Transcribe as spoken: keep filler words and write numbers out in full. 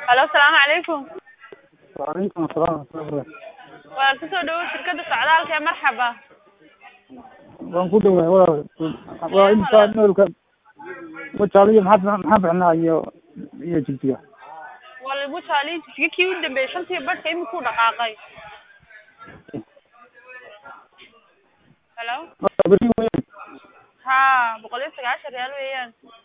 الو السلام عليكم. وعليكم السلام ورحمة الله وبركاته. waa kusoo dhawow shirkada socdaalka ee marxaba. waan ku dhawahay waa waa imisa noolka wajaaliyo maxaa maxaa bixnaa iyo iyo jigjiga waa lagu jaalin jigjiga kii u dambeeyay shantii badhka imikuu dhaqaaqay. hello beri weeyaan ha boqol iyo sagaashan real weeyaan.